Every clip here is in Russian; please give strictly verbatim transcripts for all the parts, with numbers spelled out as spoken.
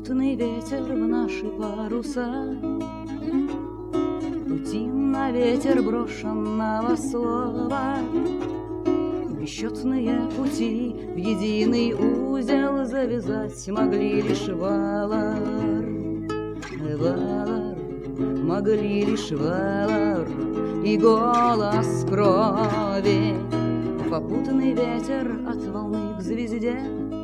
Попутный ветер в наши паруса, пути на ветер брошенного слова. Бесчетные пути в единый узел завязать могли лишь Валар, Валар, могли лишь Валар и голос крови. Попутный ветер от волны к звезде,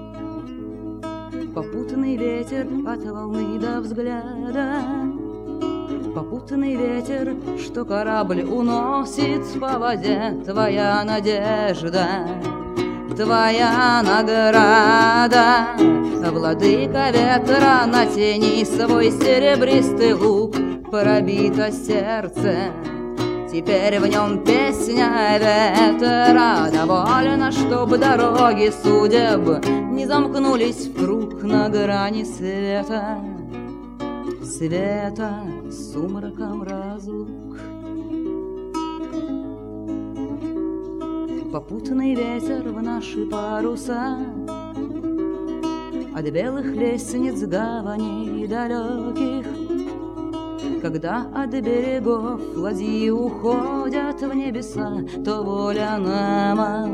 попутный ветер от волны до взгляда, попутный ветер, что корабль уносит по воде. Твоя надежда, твоя награда, владыка ветра, натяни свой серебристый лук. Пробито сердце, теперь в нем песня ветра. Довольно, чтоб дороги судеб не замкнулись в круг на грани света, света с сумраком разлук. Попутный ветер в наши паруса, от белых лестниц гаваней далеких. Когда от берегов ладьи уходят в небеса, то воля нама,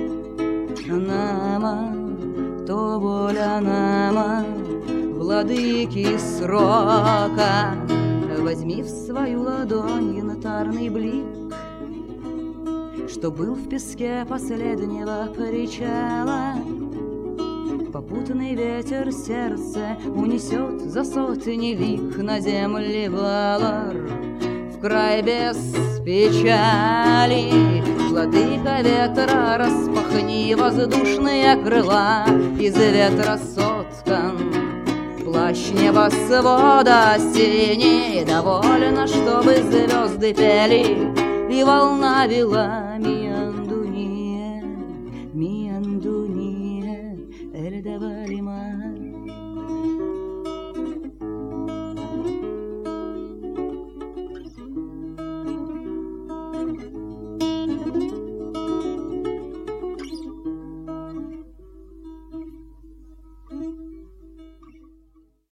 нама, то воля нама, владыки срока. Возьми в свою ладонь янтарный блик, что был в песке последнего причала. Попутный ветер сердце унесет за сотни лик на земле Валар, в край без печали. Владыка ветра, распахни воздушные крыла, из ветра соткан плащ небосвода синий. Довольно, чтобы звезды пели и волна вела.